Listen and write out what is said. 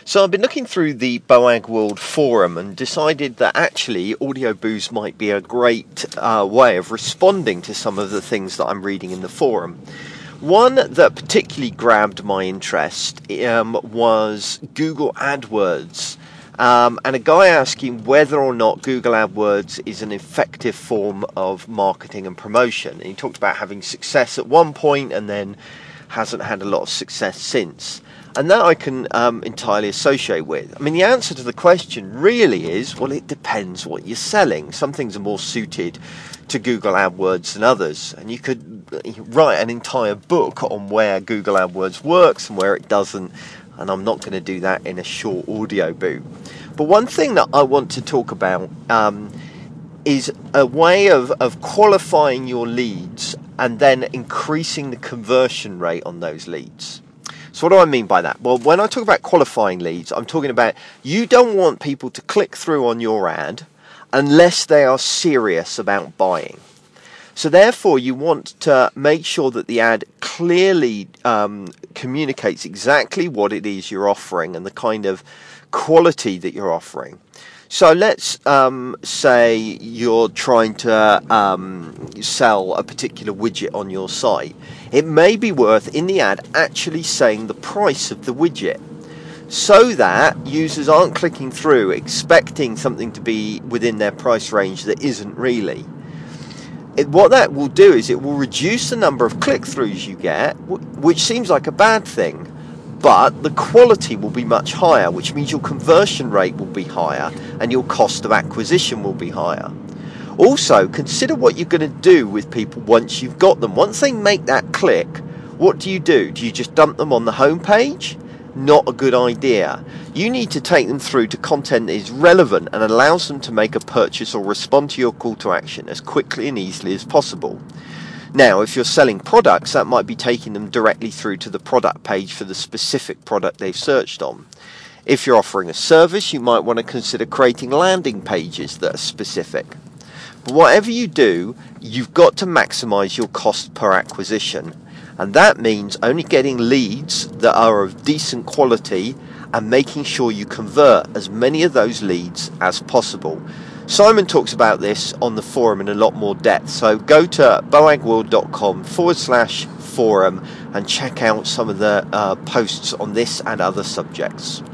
So I've been looking through the Boag World forum and decided that actually Audioboost might be a great way of responding to some of the things that I'm reading in the forum. One that particularly grabbed my interest was Google AdWords. And a guy asking whether or not Google AdWords is an effective form of marketing and promotion. And he talked about having success at one point and then hasn't had a lot of success since. And that I can entirely associate with. I mean, the answer to the question really is, well, it depends what you're selling. Some things are more suited to Google AdWords than others. And you could write an entire book on where Google AdWords works and where it doesn't. And I'm not going to do that in a short audio boot. But one thing that I want to talk about is a way of qualifying your leads and then increasing the conversion rate on those leads. So what do I mean by that? Well, when I talk about qualifying leads, I'm talking about you don't want people to click through on your ad unless they are serious about buying. So therefore, you want to make sure that the ad clearly communicates exactly what it is you're offering and the kind of quality that you're offering. So let's say you're trying to sell a particular widget on your site. It may be worth in the ad actually saying the price of the widget so that users aren't clicking through expecting something to be within their price range that isn't really. What that will do is it will reduce the number of click-throughs you get, which seems like a bad thing. But the quality will be much higher, which means your conversion rate will be higher and your cost of acquisition will be higher. Also, consider what you're going to do with people once you've got them. Once they make that click, what do? Do you just dump them on the home page? Not a good idea. You need to take them through to content that is relevant and allows them to make a purchase or respond to your call to action as quickly and easily as possible. Now, if you're selling products, that might be taking them directly through to the product page for the specific product they've searched on. If you're offering a service, you might want to consider creating landing pages that are specific. But whatever you do, you've got to maximize your cost per acquisition. And that means only getting leads that are of decent quality and making sure you convert as many of those leads as possible. Simon talks about this on the forum in a lot more depth, so go to boagworld.com/forum and check out some of the posts on this and other subjects.